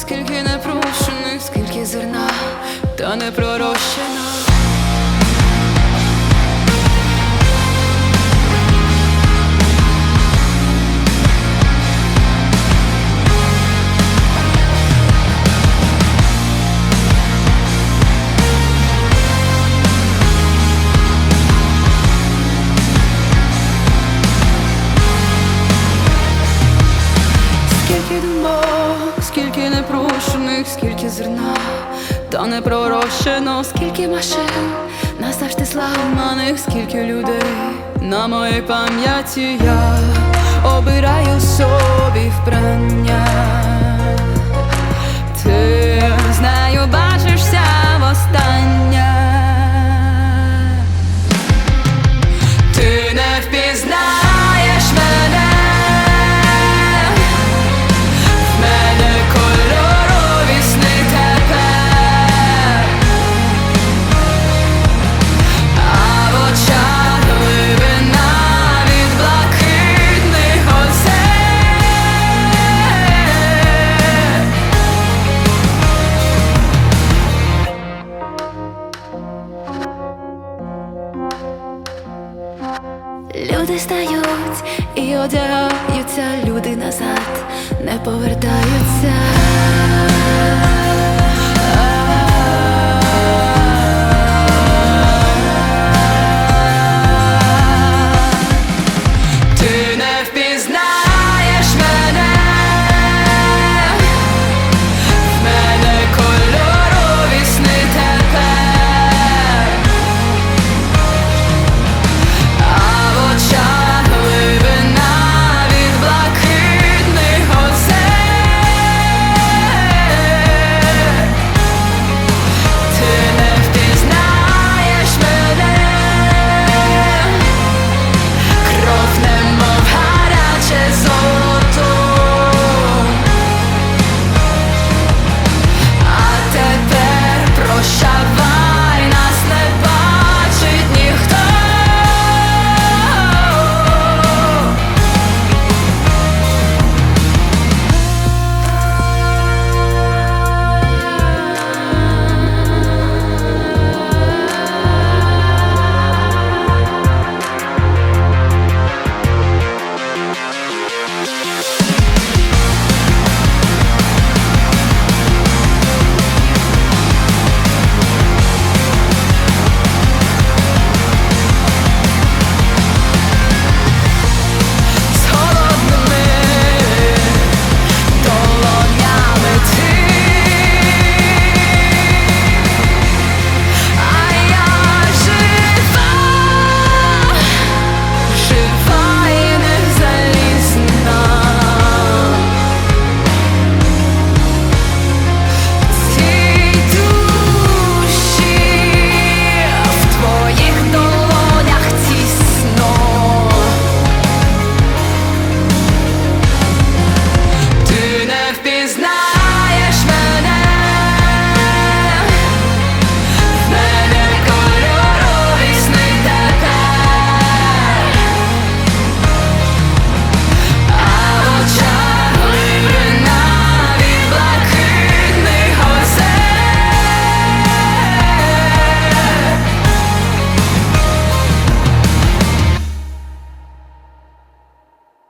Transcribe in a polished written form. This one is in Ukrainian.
скільки непрошених, скільки зерна, та не пророщена. Скільки непрошених, скільки зерна, та не пророщено, скільки машин назавжди зламаних, скільки людей на моїй пам'яті я обираю собі вбрання. Ти з нею бачишся востаннє. Ти не впізнаєш мене. Люди стають і одягаються, люди назад не повертаються.